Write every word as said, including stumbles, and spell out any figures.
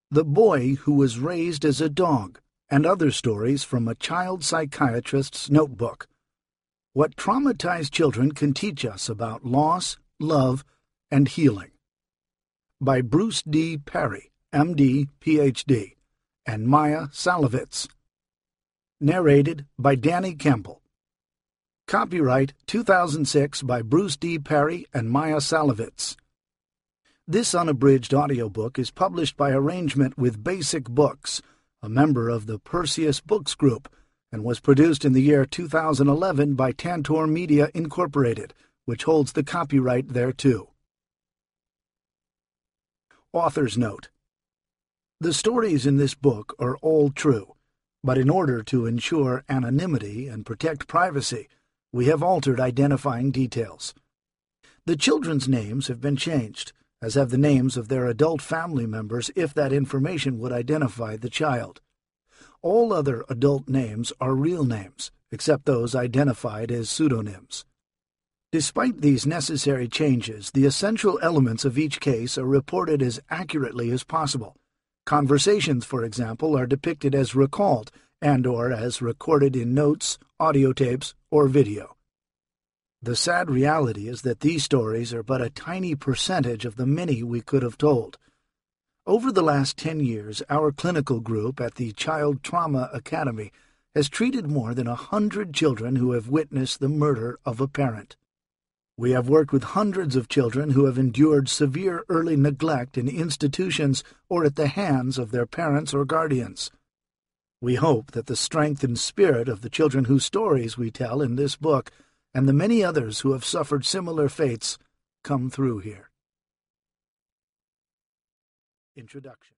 The Boy Who Was Raised as a Dog, and Other Stories from a Child Psychiatrist's Notebook. What Traumatized Children Can Teach Us About Loss, Love, and Healing. By Bruce D. Perry, M D, P H D, and Maya Salovitz. Narrated by Danny Campbell. Copyright two thousand six by Bruce D. Perry and Maya Salovitz. This unabridged audiobook is published by arrangement with Basic Books, a member of the Perseus Books Group, and was produced in the year two thousand eleven by Tantor Media Incorporated, which holds the copyright thereto. Author's Note: the stories in this book are all true, but in order to ensure anonymity and protect privacy, we have altered identifying details. The children's names have been changed, as have the names of their adult family members if that information would identify the child. All other adult names are real names, except those identified as pseudonyms. Despite these necessary changes, the essential elements of each case are reported as accurately as possible. Conversations, for example, are depicted as recalled and or as recorded in notes, audio tapes, or video. The sad reality is that these stories are but a tiny percentage of the many we could have told. Over the last ten years, our clinical group at the Child Trauma Academy has treated more than a hundred children who have witnessed the murder of a parent. We have worked with hundreds of children who have endured severe early neglect in institutions or at the hands of their parents or guardians. We hope that the strength and spirit of the children whose stories we tell in this book and the many others who have suffered similar fates come through here. Introduction.